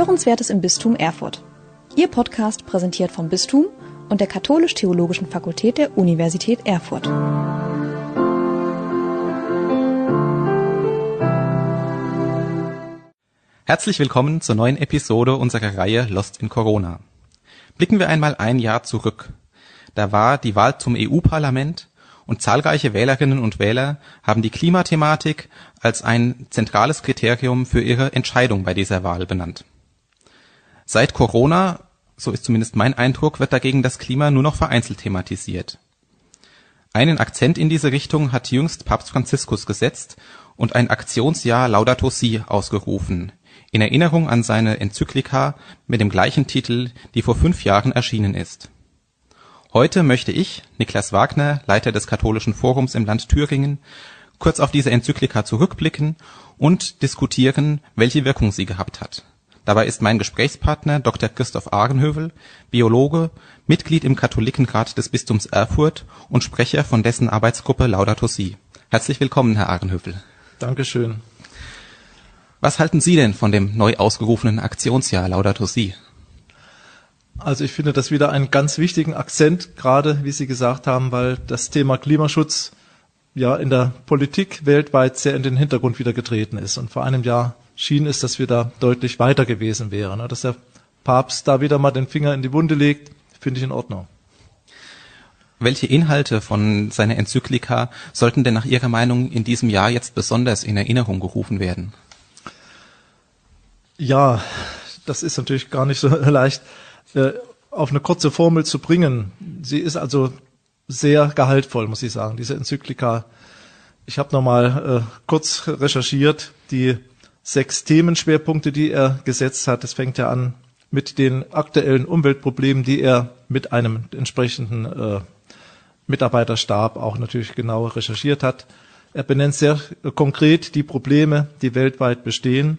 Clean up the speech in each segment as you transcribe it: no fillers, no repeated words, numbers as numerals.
Hörenswertes im Bistum Erfurt. Ihr Podcast präsentiert vom Bistum und der Katholisch-Theologischen Fakultät der Universität Erfurt. Herzlich willkommen zur neuen Episode unserer Reihe Lost in Corona. Blicken wir einmal ein Jahr zurück. Da war die Wahl zum EU-Parlament und zahlreiche Wählerinnen und Wähler haben die Klimathematik als ein zentrales Kriterium für ihre Entscheidung bei dieser Wahl benannt. Seit Corona, so ist zumindest mein Eindruck, wird dagegen das Klima nur noch vereinzelt thematisiert. Einen Akzent in diese Richtung hat jüngst Papst Franziskus gesetzt und ein Aktionsjahr Laudato Si ausgerufen, in Erinnerung an seine Enzyklika mit dem gleichen Titel, die vor 5 Jahren erschienen ist. Heute möchte ich, Niklas Wagner, Leiter des Katholischen Forums im Land Thüringen, kurz auf diese Enzyklika zurückblicken und diskutieren, welche Wirkung sie gehabt hat. Dabei ist mein Gesprächspartner Dr. Christoph Ahrenhövel, Biologe, Mitglied im Katholikenrat des Bistums Erfurt und Sprecher von dessen Arbeitsgruppe Laudato Si. Herzlich willkommen, Herr Ahrenhövel. Dankeschön. Was halten Sie denn von dem neu ausgerufenen Aktionsjahr Laudato Si? Also ich finde das wieder einen ganz wichtigen Akzent, gerade wie Sie gesagt haben, weil das Thema Klimaschutz ja in der Politik weltweit sehr in den Hintergrund wieder getreten ist. Und vor einem Jahr schien es, dass wir da deutlich weiter gewesen wären. Dass der Papst da wieder mal den Finger in die Wunde legt, finde ich in Ordnung. Welche Inhalte von seiner Enzyklika sollten denn nach Ihrer Meinung in diesem Jahr jetzt besonders in Erinnerung gerufen werden? Ja, das ist natürlich gar nicht so leicht auf eine kurze Formel zu bringen. Sie ist also sehr gehaltvoll, muss ich sagen, diese Enzyklika. Ich habe nochmal kurz recherchiert, die 6 Themenschwerpunkte, die er gesetzt hat. Es fängt ja an mit den aktuellen Umweltproblemen, die er mit einem entsprechenden Mitarbeiterstab auch natürlich genau recherchiert hat. Er benennt sehr konkret die Probleme, die weltweit bestehen,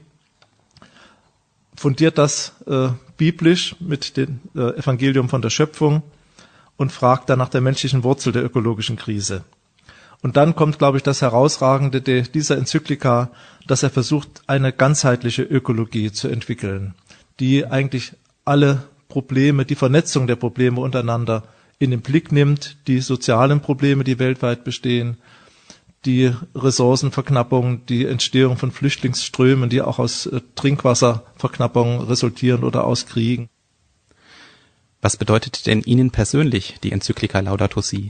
fundiert das biblisch mit dem Evangelium von der Schöpfung und fragt dann nach der menschlichen Wurzel der ökologischen Krise. Und dann kommt, glaube ich, das Herausragende dieser Enzyklika, dass er versucht, eine ganzheitliche Ökologie zu entwickeln, die eigentlich alle Probleme, die Vernetzung der Probleme untereinander in den Blick nimmt, die sozialen Probleme, die weltweit bestehen, die Ressourcenverknappung, die Entstehung von Flüchtlingsströmen, die auch aus Trinkwasserverknappung resultieren oder aus Kriegen. Was bedeutet denn Ihnen persönlich die Enzyklika Laudato Si?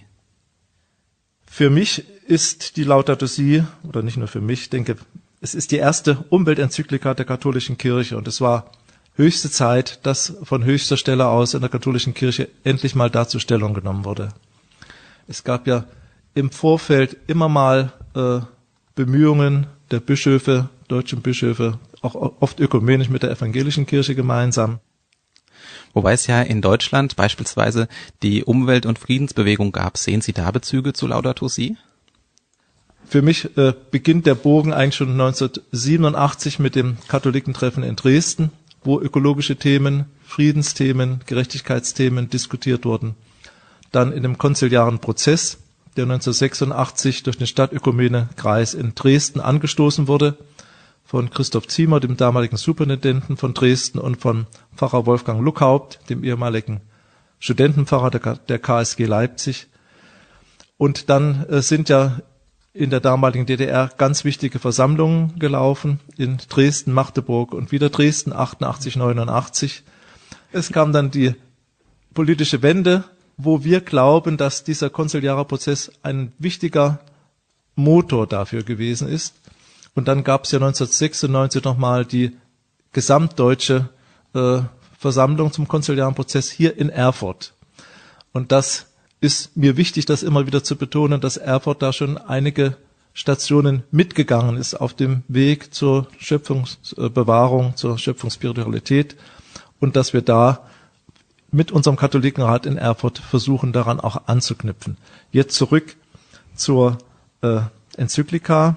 Für mich ist die Laudato Si, oder nicht nur für mich, ich denke, es ist die erste Umweltenzyklika der katholischen Kirche und es war höchste Zeit, dass von höchster Stelle aus in der katholischen Kirche endlich mal dazu Stellung genommen wurde. Es gab ja im Vorfeld immer mal Bemühungen der Bischöfe, deutschen Bischöfe, auch oft ökumenisch mit der evangelischen Kirche gemeinsam. Wobei es ja in Deutschland beispielsweise die Umwelt- und Friedensbewegung gab. Sehen Sie da Bezüge zu Laudato Si? Für mich beginnt der Bogen eigentlich schon 1987 mit dem Katholikentreffen in Dresden, wo ökologische Themen, Friedensthemen, Gerechtigkeitsthemen diskutiert wurden. Dann in dem konziliaren Prozess, der 1986 durch den Stadtökumene-Kreis in Dresden angestoßen wurde, von Christoph Ziemer, dem damaligen Superintendenten von Dresden, und von Pfarrer Wolfgang Luckhaupt, dem ehemaligen Studentenpfarrer der KSG Leipzig. Und dann sind ja in der damaligen DDR ganz wichtige Versammlungen gelaufen, in Dresden, Magdeburg und wieder Dresden, 88, 89. Es kam dann die politische Wende, wo wir glauben, dass dieser konziliare Prozess ein wichtiger Motor dafür gewesen ist. Und dann gab es ja 1996 nochmal die gesamtdeutsche Versammlung zum konziliaren Prozess hier in Erfurt. Und das ist mir wichtig, das immer wieder zu betonen, dass Erfurt da schon einige Stationen mitgegangen ist auf dem Weg zur Schöpfungsbewahrung, zur Schöpfungsspiritualität und dass wir da mit unserem Katholikenrat in Erfurt versuchen, daran auch anzuknüpfen. Jetzt zurück zur Enzyklika.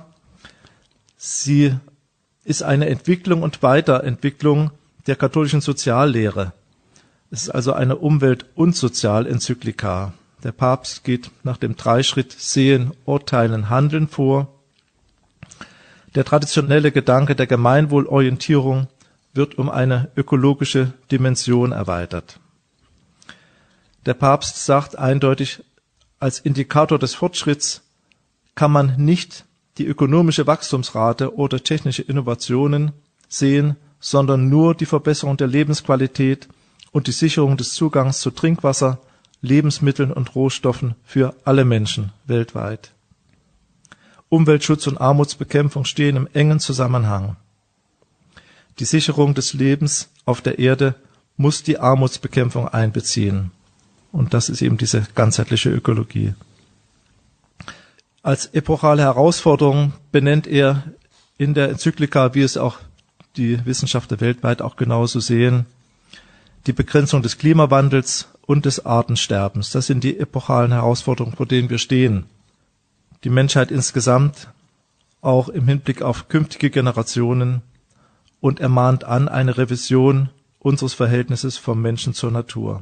Sie ist eine Entwicklung und Weiterentwicklung der katholischen Soziallehre. Es ist also eine Umwelt- und Sozialenzyklika. Der Papst geht nach dem Dreischritt Sehen, Urteilen, Handeln vor. Der traditionelle Gedanke der Gemeinwohlorientierung wird um eine ökologische Dimension erweitert. Der Papst sagt eindeutig, als Indikator des Fortschritts kann man nicht die ökonomische Wachstumsrate oder technische Innovationen sehen, sondern nur die Verbesserung der Lebensqualität und die Sicherung des Zugangs zu Trinkwasser, Lebensmitteln und Rohstoffen für alle Menschen weltweit. Umweltschutz und Armutsbekämpfung stehen im engen Zusammenhang. Die Sicherung des Lebens auf der Erde muss die Armutsbekämpfung einbeziehen. Und das ist eben diese ganzheitliche Ökologie. Als epochale Herausforderung benennt er in der Enzyklika, wie es auch die Wissenschaftler weltweit auch genauso sehen, die Begrenzung des Klimawandels und des Artensterbens. Das sind die epochalen Herausforderungen, vor denen wir stehen. Die Menschheit insgesamt, auch im Hinblick auf künftige Generationen, und er mahnt an eine Revision unseres Verhältnisses vom Menschen zur Natur.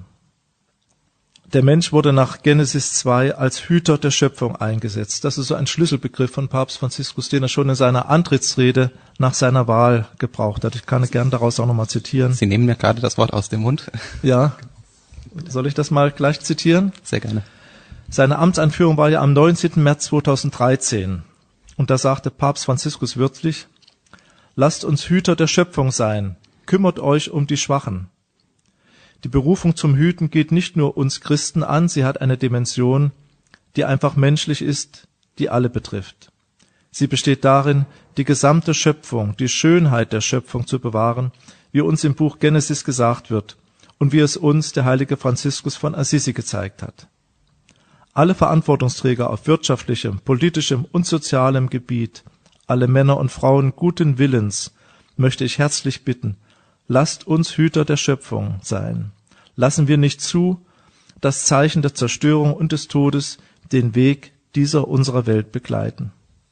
Der Mensch wurde nach Genesis 2 als Hüter der Schöpfung eingesetzt. Das ist so ein Schlüsselbegriff von Papst Franziskus, den er schon in seiner Antrittsrede nach seiner Wahl gebraucht hat. Ich kann gern daraus auch nochmal zitieren. Sie nehmen mir gerade das Wort aus dem Mund. Ja, soll ich das mal gleich zitieren? Sehr gerne. Seine Amtseinführung war ja am 19. März 2013. Und da sagte Papst Franziskus wörtlich: Lasst uns Hüter der Schöpfung sein, kümmert euch um die Schwachen. Die Berufung zum Hüten geht nicht nur uns Christen an, sie hat eine Dimension, die einfach menschlich ist, die alle betrifft. Sie besteht darin, die gesamte Schöpfung, die Schönheit der Schöpfung zu bewahren, wie uns im Buch Genesis gesagt wird und wie es uns der heilige Franziskus von Assisi gezeigt hat. Alle Verantwortungsträger auf wirtschaftlichem, politischem und sozialem Gebiet, alle Männer und Frauen guten Willens, möchte ich herzlich bitten, lasst uns Hüter der Schöpfung sein. Lassen wir nicht zu, dass Zeichen der Zerstörung und des Todes den Weg dieser unserer Welt begleiten.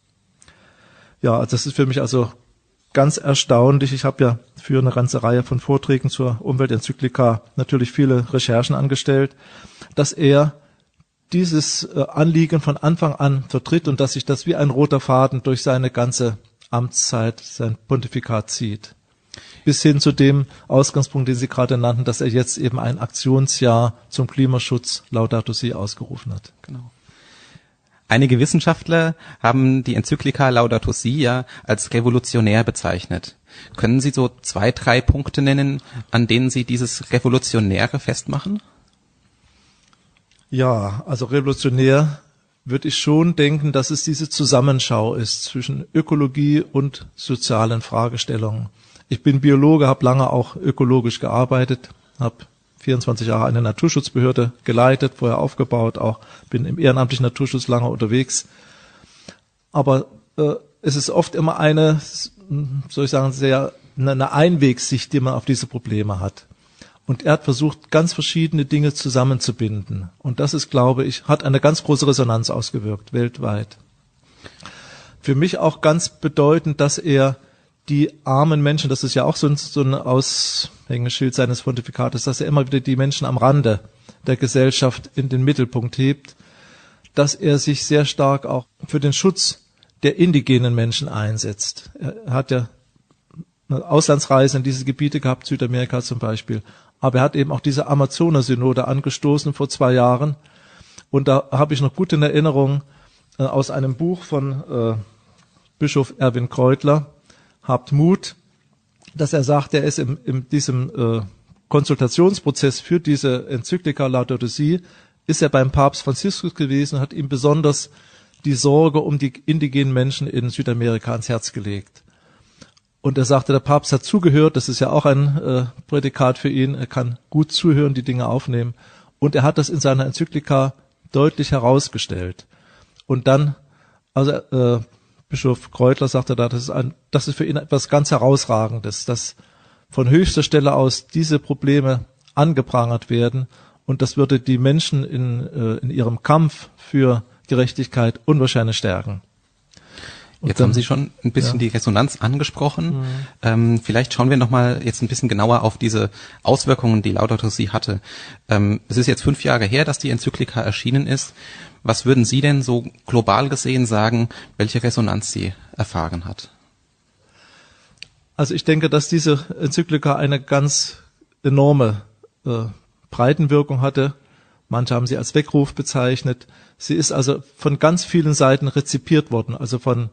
Ja, das ist für mich also ganz erstaunlich. Ich habe ja für eine ganze Reihe von Vorträgen zur Umweltenzyklika natürlich viele Recherchen angestellt, dass er dieses Anliegen von Anfang an vertritt und dass sich das wie ein roter Faden durch seine ganze Amtszeit, sein Pontifikat zieht. Bis hin zu dem Ausgangspunkt, den Sie gerade nannten, dass er jetzt eben ein Aktionsjahr zum Klimaschutz Laudato Si ausgerufen hat. Genau. Einige Wissenschaftler haben die Enzyklika Laudato Si ja als revolutionär bezeichnet. Können Sie so 2, 3 Punkte nennen, an denen Sie dieses Revolutionäre festmachen? Ja, also revolutionär würde ich schon denken, dass es diese Zusammenschau ist zwischen Ökologie und sozialen Fragestellungen. Ich bin Biologe, habe lange auch ökologisch gearbeitet, habe 24 Jahre eine Naturschutzbehörde geleitet, vorher aufgebaut, auch bin im ehrenamtlichen Naturschutz lange unterwegs. Aber es ist oft immer eine Einwegsicht, die man auf diese Probleme hat. Und er hat versucht, ganz verschiedene Dinge zusammenzubinden. Und das ist, glaube ich, hat eine ganz große Resonanz ausgewirkt, weltweit. Für mich auch ganz bedeutend, dass er die armen Menschen, das ist ja auch so ein Aushängeschild seines Pontifikates, dass er immer wieder die Menschen am Rande der Gesellschaft in den Mittelpunkt hebt, dass er sich sehr stark auch für den Schutz der indigenen Menschen einsetzt. Er hat ja eine Auslandsreise in diese Gebiete gehabt, Südamerika zum Beispiel, aber er hat eben auch diese Amazoner-Synode angestoßen vor 2 Jahren und da habe ich noch gut in Erinnerung aus einem Buch von Bischof Erwin Kreutler, Habt Mut, dass er sagt, er ist in diesem Konsultationsprozess für diese Enzyklika Laudato Si, ist er beim Papst Franziskus gewesen, hat ihm besonders die Sorge um die indigenen Menschen in Südamerika ans Herz gelegt. Und er sagte, der Papst hat zugehört, das ist ja auch ein Prädikat für ihn, er kann gut zuhören, die Dinge aufnehmen. Und er hat das in seiner Enzyklika deutlich herausgestellt. Und dann, also Bischof Kreutler sagte da, das ist für ihn etwas ganz Herausragendes, dass von höchster Stelle aus diese Probleme angeprangert werden und das würde die Menschen in ihrem Kampf für Gerechtigkeit unwahrscheinlich stärken. Und jetzt haben Sie schon ein bisschen die Resonanz angesprochen. Vielleicht schauen wir nochmal jetzt ein bisschen genauer auf diese Auswirkungen, die Laudato Si hatte. Es ist jetzt 5 Jahre her, dass die Enzyklika erschienen ist. Was würden Sie denn so global gesehen sagen, welche Resonanz sie erfahren hat? Also ich denke, dass diese Enzyklika eine ganz enorme Breitenwirkung hatte. Manche haben sie als Weckruf bezeichnet. Sie ist also von ganz vielen Seiten rezipiert worden, also von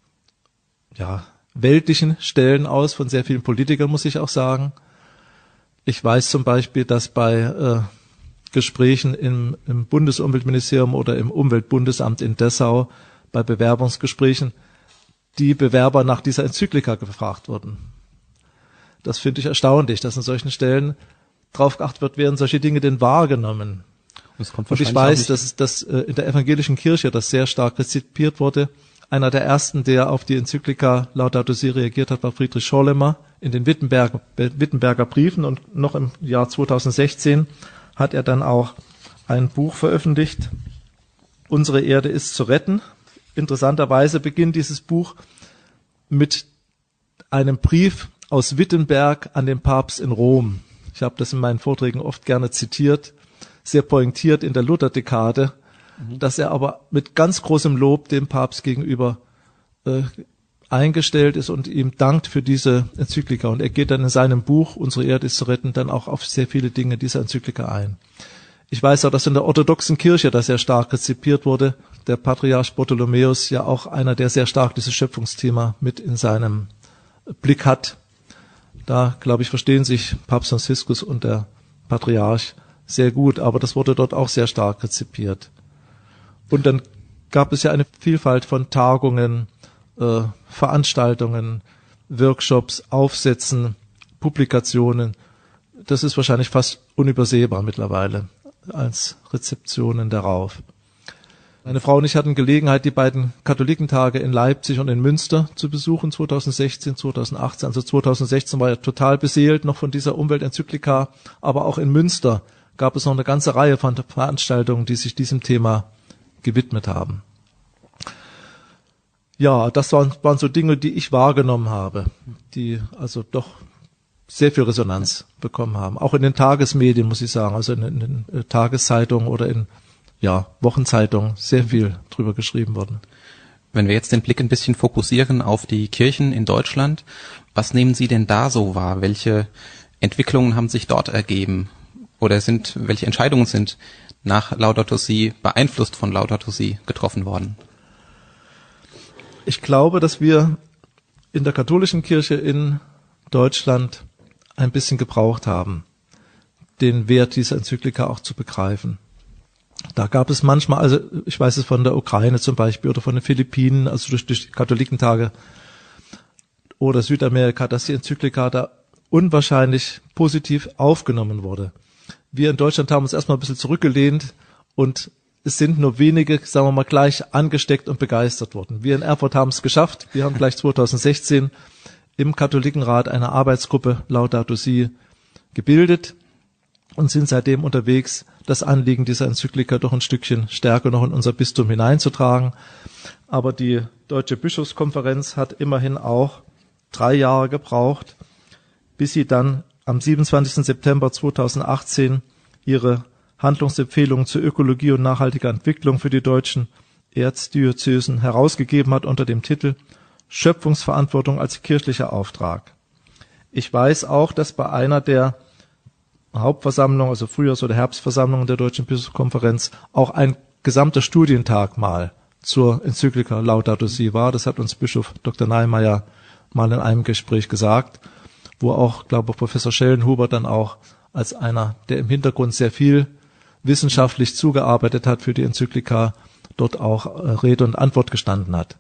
weltlichen Stellen aus, von sehr vielen Politikern, muss ich auch sagen. Ich weiß zum Beispiel, dass bei Gesprächen im Bundesumweltministerium oder im Umweltbundesamt in Dessau, bei Bewerbungsgesprächen, die Bewerber nach dieser Enzyklika gefragt wurden. Das finde ich erstaunlich, dass an solchen Stellen drauf geachtet wird, werden solche Dinge denn wahrgenommen. Und ich weiß, dass das in der evangelischen Kirche das sehr stark rezipiert wurde. Einer der ersten, der auf die Enzyklika Laudato Si reagiert hat, war Friedrich Schorlemmer in den Wittenberger Briefen, und noch im Jahr 2016 hat er dann auch ein Buch veröffentlicht, Unsere Erde ist zu retten. Interessanterweise beginnt dieses Buch mit einem Brief aus Wittenberg an den Papst in Rom. Ich habe das in meinen Vorträgen oft gerne zitiert, sehr pointiert in der Lutherdekade, dass er aber mit ganz großem Lob dem Papst gegenüber eingestellt ist und ihm dankt für diese Enzyklika. Und er geht dann in seinem Buch, Unsere Erde ist zu retten, dann auch auf sehr viele Dinge dieser Enzyklika ein. Ich weiß auch, dass in der orthodoxen Kirche das sehr stark rezipiert wurde. Der Patriarch Bartholomäus ja auch einer, der sehr stark dieses Schöpfungsthema mit in seinem Blick hat. Da, glaube ich, verstehen sich Papst Franziskus und der Patriarch sehr gut, aber das wurde dort auch sehr stark rezipiert. Und dann gab es ja eine Vielfalt von Tagungen, Veranstaltungen, Workshops, Aufsätzen, Publikationen. Das ist wahrscheinlich fast unübersehbar mittlerweile als Rezeptionen darauf. Meine Frau und ich hatten Gelegenheit, die beiden Katholikentage in Leipzig und in Münster zu besuchen, 2016, 2018. Also 2016 war ja total beseelt noch von dieser Umweltenzyklika, aber auch in Münster gab es noch eine ganze Reihe von Veranstaltungen, die sich diesem Thema gewidmet haben. Ja, das waren so Dinge, die ich wahrgenommen habe, die also doch sehr viel Resonanz bekommen haben. Auch in den Tagesmedien, muss ich sagen, also in den Tageszeitungen oder in Wochenzeitungen sehr viel drüber geschrieben worden. Wenn wir jetzt den Blick ein bisschen fokussieren auf die Kirchen in Deutschland, was nehmen Sie denn da so wahr? Welche Entwicklungen haben sich dort ergeben? Oder welche Entscheidungen sind nach Laudato Si, beeinflusst von Laudato Si, getroffen worden? Ich glaube, dass wir in der katholischen Kirche in Deutschland ein bisschen gebraucht haben, den Wert dieser Enzyklika auch zu begreifen. Da gab es manchmal, also ich weiß es von der Ukraine zum Beispiel oder von den Philippinen, also durch die Katholikentage oder Südamerika, dass die Enzyklika da unwahrscheinlich positiv aufgenommen wurde. Wir in Deutschland haben uns erstmal ein bisschen zurückgelehnt und es sind nur wenige, sagen wir mal, gleich angesteckt und begeistert worden. Wir in Erfurt haben es geschafft. Wir haben gleich 2016 im Katholikenrat eine Arbeitsgruppe Laudato Si gebildet und sind seitdem unterwegs, das Anliegen dieser Enzyklika doch ein Stückchen stärker noch in unser Bistum hineinzutragen. Aber die Deutsche Bischofskonferenz hat immerhin auch 3 Jahre gebraucht, bis sie dann am 27. September 2018 ihre Handlungsempfehlungen zur Ökologie und nachhaltiger Entwicklung für die deutschen Erzdiözesen herausgegeben hat unter dem Titel Schöpfungsverantwortung als kirchlicher Auftrag. Ich weiß auch, dass bei einer der Hauptversammlungen, also Frühjahrs- oder Herbstversammlungen der Deutschen Bischofskonferenz, auch ein gesamter Studientag mal zur Enzyklika Laudato Si war. Das hat uns Bischof Dr. Neimeyer mal in einem Gespräch gesagt, wo auch, glaube ich, Professor Schellenhuber dann auch als einer, der im Hintergrund sehr viel wissenschaftlich zugearbeitet hat für die Enzyklika, dort auch Rede und Antwort gestanden hat.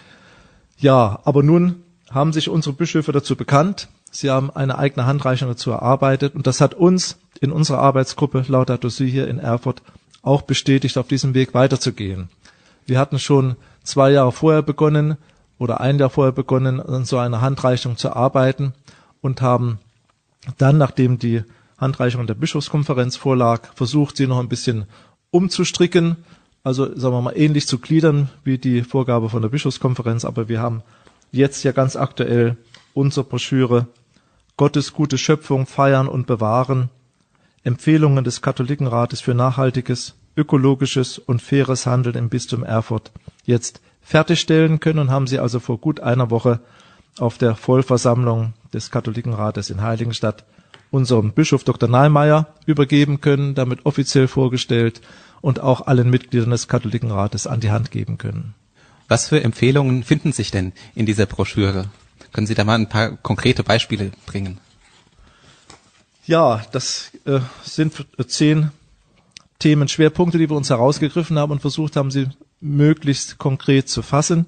Ja, aber nun haben sich unsere Bischöfe dazu bekannt. Sie haben eine eigene Handreichung dazu erarbeitet und das hat uns in unserer Arbeitsgruppe Laudato Si hier in Erfurt auch bestätigt, auf diesem Weg weiterzugehen. Wir hatten schon 2 Jahre vorher begonnen oder 1 Jahr vorher begonnen, an so einer Handreichung zu arbeiten und haben dann, nachdem die Handreichung der Bischofskonferenz vorlag, versucht, sie noch ein bisschen umzustricken, also sagen wir mal ähnlich zu gliedern wie die Vorgabe von der Bischofskonferenz, aber wir haben jetzt ja ganz aktuell unsere Broschüre Gottes gute Schöpfung feiern und bewahren, Empfehlungen des Katholikenrates für nachhaltiges, ökologisches und faires Handeln im Bistum Erfurt jetzt fertigstellen können und haben sie also vor gut einer Woche auf der Vollversammlung des Katholikenrates in Heiligenstadt unserem Bischof Dr. Neimeyer übergeben können, damit offiziell vorgestellt und auch allen Mitgliedern des Katholikenrates an die Hand geben können. Was für Empfehlungen finden sich denn in dieser Broschüre? Können Sie da mal ein paar konkrete Beispiele bringen? Ja, das sind 10 Themenschwerpunkte, die wir uns herausgegriffen haben und versucht haben, sie möglichst konkret zu fassen.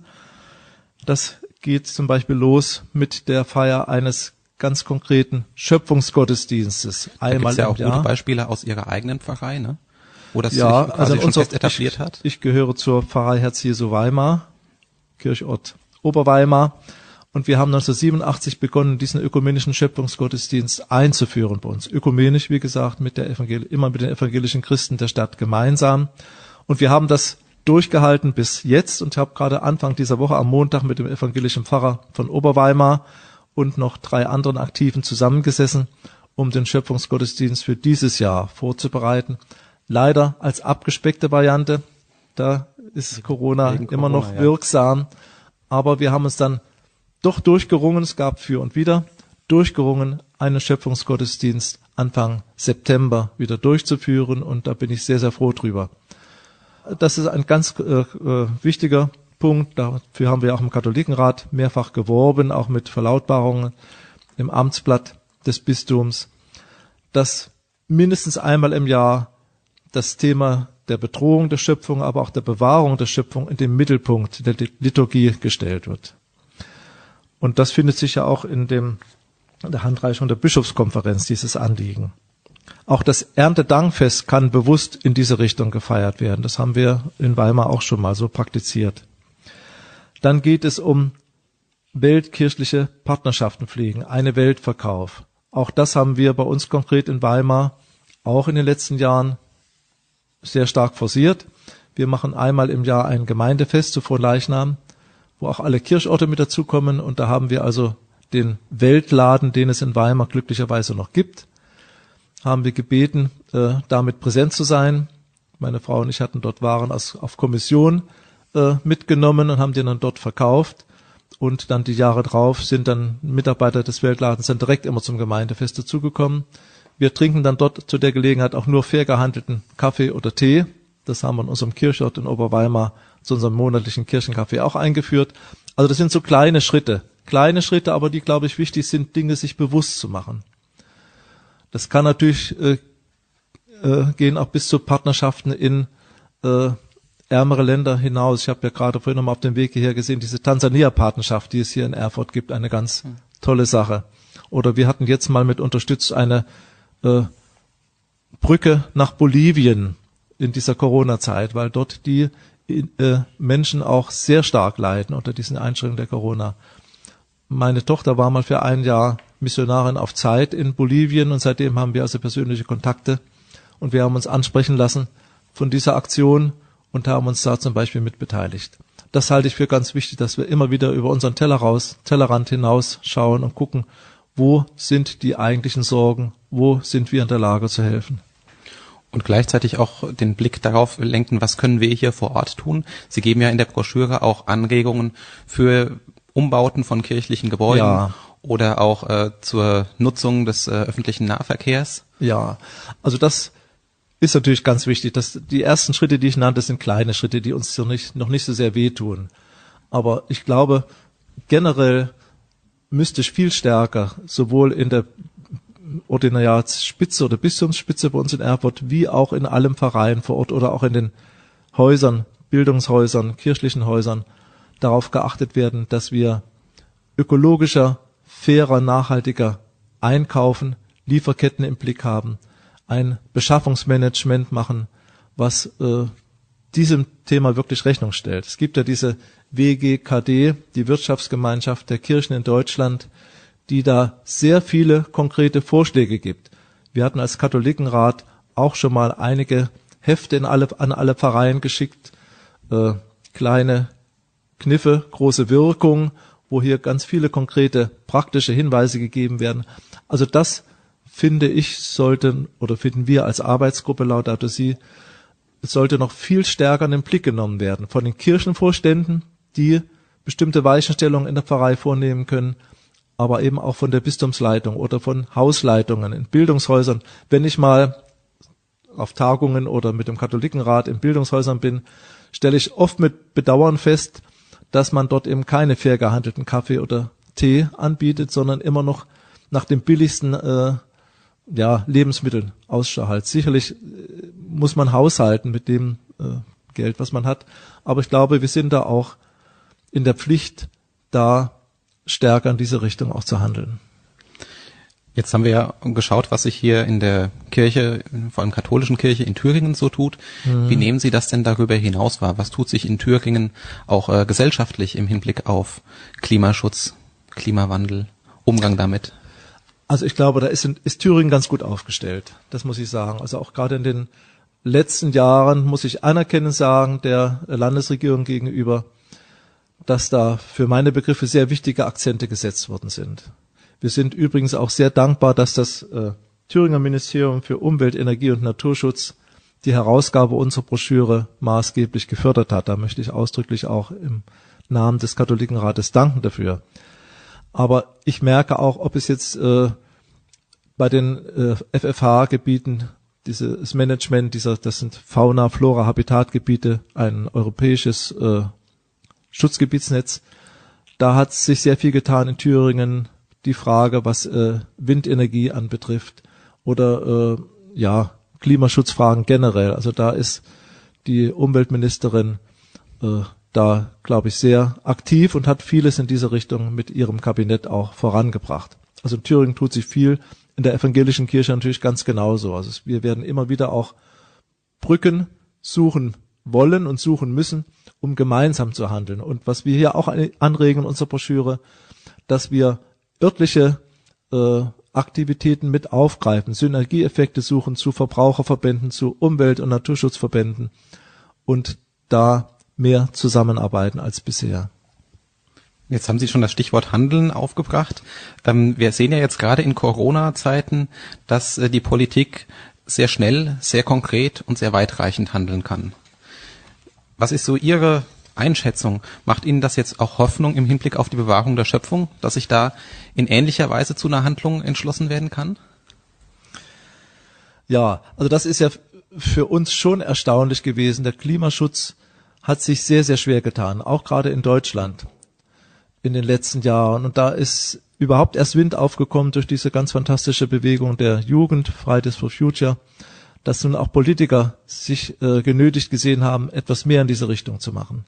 Das geht zum Beispiel los mit der Feier eines ganz konkreten Schöpfungsgottesdienstes. Einmal im Jahr. Da gibt's ja auch gute Jahr. Beispiele aus Ihrer eigenen Pfarrei, ne? Wo das Ja, sich quasi schon fest etabliert hat. Ich gehöre zur Pfarrei Herz Jesu Weimar, Kirchort Oberweimar. Und wir haben 1987 begonnen, diesen ökumenischen Schöpfungsgottesdienst einzuführen bei uns. Ökumenisch, wie gesagt, immer mit den evangelischen Christen der Stadt gemeinsam. Und wir haben das durchgehalten bis jetzt und habe gerade Anfang dieser Woche am Montag mit dem evangelischen Pfarrer von Oberweimar und noch 3 anderen Aktiven zusammengesessen, um den Schöpfungsgottesdienst für dieses Jahr vorzubereiten. Leider als abgespeckte Variante, da ist Corona immer noch wirksam, aber wir haben uns dann doch durchgerungen, es gab für und wider, durchgerungen, einen Schöpfungsgottesdienst Anfang September wieder durchzuführen und da bin ich sehr, sehr froh drüber. Das ist ein ganz wichtiger Punkt, dafür haben wir auch im Katholikenrat mehrfach geworben, auch mit Verlautbarungen im Amtsblatt des Bistums, dass mindestens einmal im Jahr das Thema der Bedrohung der Schöpfung, aber auch der Bewahrung der Schöpfung in den Mittelpunkt der Liturgie gestellt wird. Und das findet sich ja auch in der Handreichung der Bischofskonferenz, dieses Anliegen. Auch das Erntedankfest kann bewusst in diese Richtung gefeiert werden. Das haben wir in Weimar auch schon mal so praktiziert. Dann geht es um weltkirchliche Partnerschaften pflegen, eine Weltverkauf. Auch das haben wir bei uns konkret in Weimar auch in den letzten Jahren sehr stark forciert. Wir machen einmal im Jahr ein Gemeindefest zu Fronleichnam, wo auch alle Kirchorte mit dazukommen. Und da haben wir also den Weltladen, den es in Weimar glücklicherweise noch gibt, haben wir gebeten, damit präsent zu sein. Meine Frau und ich hatten dort Waren auf Kommission mitgenommen und haben die dann dort verkauft. Und dann die Jahre drauf sind dann Mitarbeiter des Weltladens dann direkt immer zum Gemeindefest dazugekommen. Wir trinken dann dort zu der Gelegenheit auch nur fair gehandelten Kaffee oder Tee. Das haben wir in unserem Kirchort in Oberweimar zu unserem monatlichen Kirchenkaffee auch eingeführt. Also das sind so kleine Schritte, aber die, glaube ich, wichtig sind, Dinge sich bewusst zu machen. Das kann natürlich gehen auch bis zu Partnerschaften in ärmere Länder hinaus. Ich habe ja gerade vorhin noch mal auf dem Weg hierher gesehen, diese Tansania-Partnerschaft, die es hier in Erfurt gibt, eine ganz tolle Sache. Oder wir hatten jetzt mal mit unterstützt eine Brücke nach Bolivien in dieser Corona-Zeit, weil dort die Menschen auch sehr stark leiden unter diesen Einschränkungen der Corona. Meine Tochter war mal für ein Jahr Missionarin auf Zeit in Bolivien und seitdem haben wir also persönliche Kontakte und wir haben uns ansprechen lassen von dieser Aktion und haben uns da zum Beispiel mit beteiligt. Das halte ich für ganz wichtig, dass wir immer wieder über unseren Tellerrand hinaus schauen und gucken, wo sind die eigentlichen Sorgen, wo sind wir in der Lage zu helfen. Und gleichzeitig auch den Blick darauf lenken, was können wir hier vor Ort tun. Sie geben ja in der Broschüre auch Anregungen für Umbauten von kirchlichen Gebäuden oder auch zur Nutzung des öffentlichen Nahverkehrs. Ja, also das ist natürlich ganz wichtig. Die ersten Schritte, die ich nannte, sind kleine Schritte, die uns noch nicht so sehr wehtun. Aber ich glaube, generell müsste ich viel stärker, sowohl in der Ordinariatsspitze oder Bistumsspitze bei uns in Erfurt, wie auch in allen Pfarreien vor Ort oder auch in den Häusern, Bildungshäusern, kirchlichen Häusern, darauf geachtet werden, dass wir ökologischer, fairer, nachhaltiger einkaufen, Lieferketten im Blick haben, ein Beschaffungsmanagement machen, was diesem Thema wirklich Rechnung stellt. Es gibt ja diese WGKD, die Wirtschaftsgemeinschaft der Kirchen in Deutschland, die da sehr viele konkrete Vorschläge gibt. Wir hatten als Katholikenrat auch schon mal einige Hefte an alle Pfarreien geschickt, kleine Kniffe, große Wirkung, wo hier ganz viele konkrete praktische Hinweise gegeben werden. Also das finde ich finden wir als Arbeitsgruppe Laudato Si, es sollte noch viel stärker in den Blick genommen werden von den Kirchenvorständen, die bestimmte Weichenstellungen in der Pfarrei vornehmen können, aber eben auch von der Bistumsleitung oder von Hausleitungen in Bildungshäusern. Wenn ich mal auf Tagungen oder mit dem Katholikenrat in Bildungshäusern bin, stelle ich oft mit Bedauern fest, dass man dort eben keine fair gehandelten Kaffee oder Tee anbietet, sondern immer noch nach dem billigsten Lebensmitteln Ausschau hält. Sicherlich muss man haushalten mit dem Geld, was man hat, aber ich glaube, wir sind da auch in der Pflicht, da stärker in diese Richtung auch zu handeln. Jetzt haben wir ja geschaut, was sich hier in der Kirche, vor allem katholischen Kirche in Thüringen so tut. Wie nehmen Sie das denn darüber hinaus wahr? Was tut sich in Thüringen auch gesellschaftlich im Hinblick auf Klimaschutz, Klimawandel, Umgang damit? Also ich glaube, da ist Thüringen ganz gut aufgestellt. Das muss ich sagen. Also auch gerade in den letzten Jahren muss ich anerkennend sagen, der Landesregierung gegenüber, dass da für meine Begriffe sehr wichtige Akzente gesetzt worden sind. Wir sind übrigens auch sehr dankbar, dass das Thüringer Ministerium für Umwelt, Energie und Naturschutz die Herausgabe unserer Broschüre maßgeblich gefördert hat. Da möchte ich ausdrücklich auch im Namen des Katholikenrates danken dafür. Aber ich merke auch, ob es jetzt bei den FFH-Gebieten, dieses Management, das sind Fauna, Flora, Habitatgebiete, ein europäisches Schutzgebietsnetz, da hat sich sehr viel getan in Thüringen. Die Frage, was Windenergie anbetrifft oder Klimaschutzfragen generell. Also da ist die Umweltministerin da, glaube ich, sehr aktiv und hat vieles in diese Richtung mit ihrem Kabinett auch vorangebracht. Also in Thüringen tut sich viel, in der evangelischen Kirche natürlich ganz genauso. Also wir werden immer wieder auch Brücken suchen wollen und suchen müssen, um gemeinsam zu handeln. Und was wir hier auch anregen in unserer Broschüre, dass wir örtliche Aktivitäten mit aufgreifen, Synergieeffekte suchen zu Verbraucherverbänden, zu Umwelt- und Naturschutzverbänden und da mehr zusammenarbeiten als bisher. Jetzt haben Sie schon das Stichwort Handeln aufgebracht. Wir sehen ja jetzt gerade in Corona-Zeiten, dass die Politik sehr schnell, sehr konkret und sehr weitreichend handeln kann. Was ist so Ihre Einschätzung? Macht Ihnen das jetzt auch Hoffnung im Hinblick auf die Bewahrung der Schöpfung, dass sich da in ähnlicher Weise zu einer Handlung entschlossen werden kann? Ja, also das ist ja für uns schon erstaunlich gewesen. Der Klimaschutz hat sich sehr, sehr schwer getan, auch gerade in Deutschland in den letzten Jahren. Und da ist überhaupt erst Wind aufgekommen durch diese ganz fantastische Bewegung der Jugend, Fridays for Future, dass nun auch Politiker sich genötigt gesehen haben, etwas mehr in diese Richtung zu machen.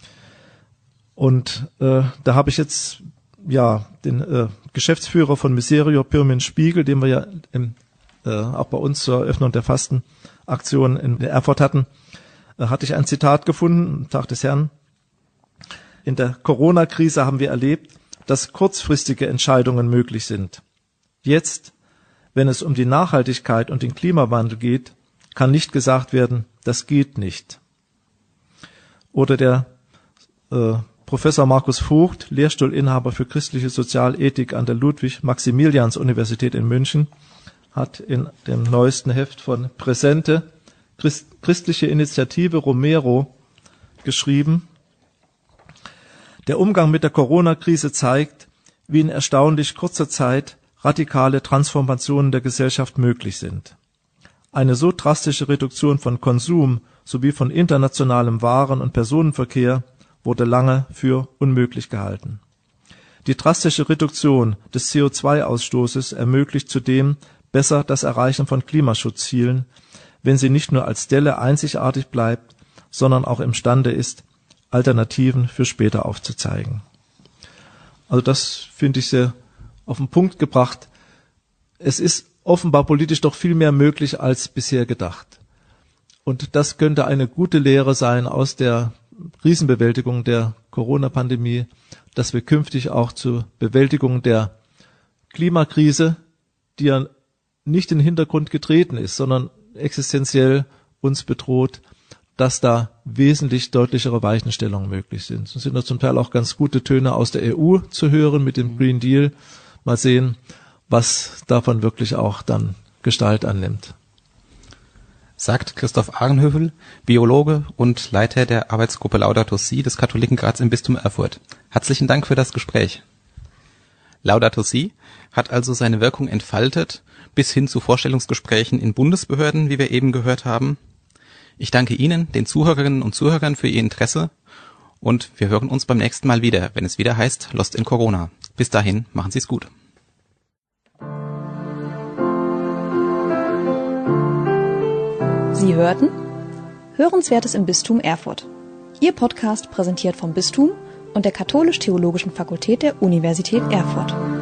Und da habe ich jetzt den Geschäftsführer von Miserio, Pirmin Spiegel, den wir ja auch bei uns zur Eröffnung der Fastenaktion in Erfurt hatten, hatte ich ein Zitat gefunden, Tag des Herrn. In der Corona-Krise haben wir erlebt, dass kurzfristige Entscheidungen möglich sind. Jetzt, wenn es um die Nachhaltigkeit und den Klimawandel geht, kann nicht gesagt werden, das geht nicht. Oder der Professor Markus Vogt, Lehrstuhlinhaber für christliche Sozialethik an der Ludwig-Maximilians-Universität in München, hat in dem neuesten Heft von Präsente, Christliche Initiative Romero, geschrieben: Der Umgang mit der Corona-Krise zeigt, wie in erstaunlich kurzer Zeit radikale Transformationen der Gesellschaft möglich sind. Eine so drastische Reduktion von Konsum sowie von internationalem Waren- und Personenverkehr wurde lange für unmöglich gehalten. Die drastische Reduktion des CO2-Ausstoßes ermöglicht zudem besser das Erreichen von Klimaschutzzielen, wenn sie nicht nur als Delle einzigartig bleibt, sondern auch imstande ist, Alternativen für später aufzuzeigen. Also das finde ich sehr auf den Punkt gebracht. Es ist offenbar politisch doch viel mehr möglich als bisher gedacht. Und das könnte eine gute Lehre sein aus der Krisenbewältigung der Corona-Pandemie, dass wir künftig auch zur Bewältigung der Klimakrise, die ja nicht in den Hintergrund getreten ist, sondern existenziell uns bedroht, dass da wesentlich deutlichere Weichenstellungen möglich sind. Es sind da zum Teil auch ganz gute Töne aus der EU zu hören mit dem Green Deal. Mal sehen, was davon wirklich auch dann Gestalt annimmt. sagt Christoph Ahrenhövel, Biologe und Leiter der Arbeitsgruppe Laudato Si des Katholikenrats im Bistum Erfurt. Herzlichen Dank für das Gespräch. Laudato Si hat also seine Wirkung entfaltet, bis hin zu Vorstellungsgesprächen in Bundesbehörden, wie wir eben gehört haben. Ich danke Ihnen, den Zuhörerinnen und Zuhörern, für Ihr Interesse und wir hören uns beim nächsten Mal wieder, wenn es wieder heißt Lost in Corona. Bis dahin, machen Sie es gut. Sie hörten Hörenswertes im Bistum Erfurt. Ihr Podcast präsentiert vom Bistum und der Katholisch-Theologischen Fakultät der Universität Erfurt.